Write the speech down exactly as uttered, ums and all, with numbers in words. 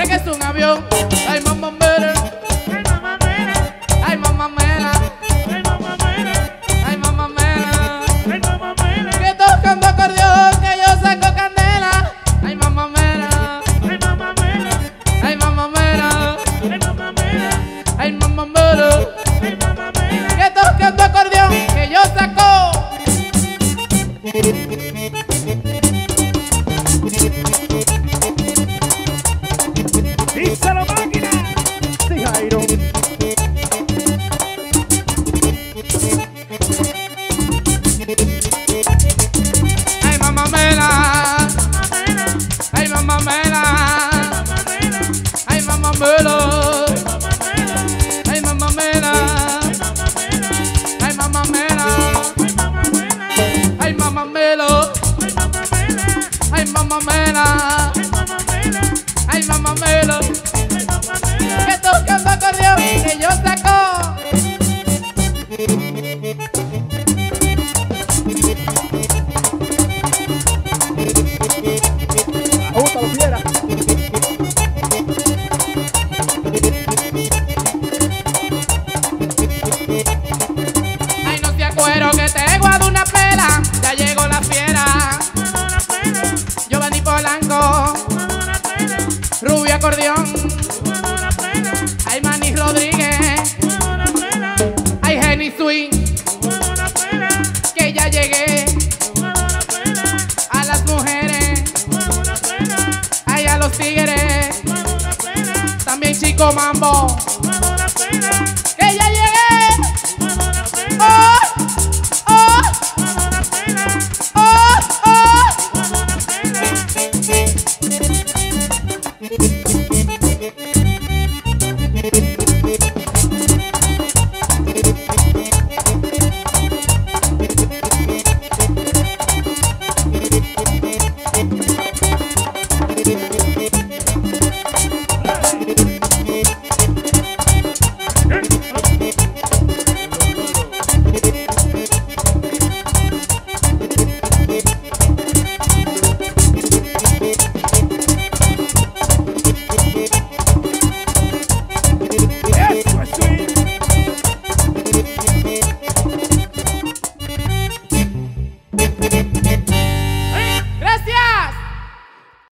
cree que es un avión. Ay, mamá mera. Ay, mamá mera. Ay, mamá mera. Que tocando acordeón, que yo saco candela. Ay, mamá mera. Ay, mamá mera. Ay, mamá mera. Que tocando acordeón, que yo saco. ¡Dice la máquina! ¡Sí, Jairo! Ay, mamá mera. Ay, mamá mera. Ay, mamá mera. Ay, mamá mera. Ay, mamá mera. Ay, mamá mera. Ay, mamá mera. Ay, mamá mera. Que tocando acordeón, que yo saco. ¡Ajusta los fiera! Ay, no te acuerdo que te guardo una pela. Ya llegó la fiera. Giovanni Polanco. Rubio acordeón. Ay, Manny Rodríguez. Ay, Jenny Swing. Que ya llegué. A las mujeres. Ay, a los tigres. También Chico Mambo.